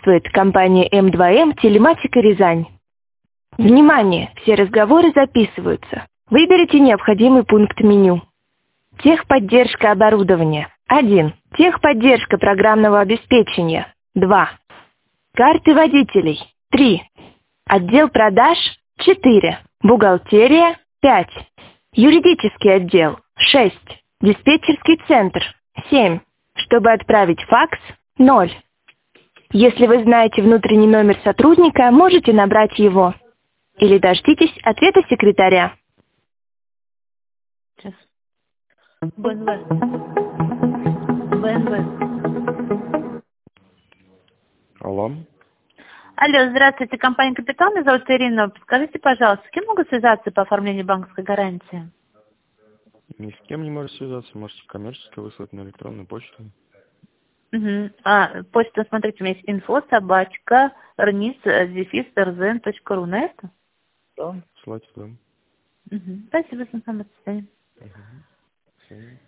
Приветствует компания М2М Телематика Рязань. Внимание! Все разговоры записываются. Выберите необходимый пункт меню. Техподдержка оборудования. 1. Техподдержка программного обеспечения. 2. Карты водителей. 3. Отдел продаж. 4. Бухгалтерия. 5. Юридический отдел. 6. Диспетчерский центр. 7. Чтобы отправить факс. 0. Если вы знаете внутренний номер сотрудника, можете набрать его. Или дождитесь ответа секретаря. Сейчас. БНВ. БНВ. Алло. Алло, здравствуйте, компания «Капитал», меня зовут Ирина. Подскажите, пожалуйста, с кем могу связаться по оформлению банковской гарантии? Ни с кем не можете связаться, можете коммерчески выслать на электронную почту. Угу. Почта, смотрите, у меня есть info@rnis-rzen.ru. На это? Да. Ссылайтесь, да. Угу. Спасибо, Сан Саныч. Угу.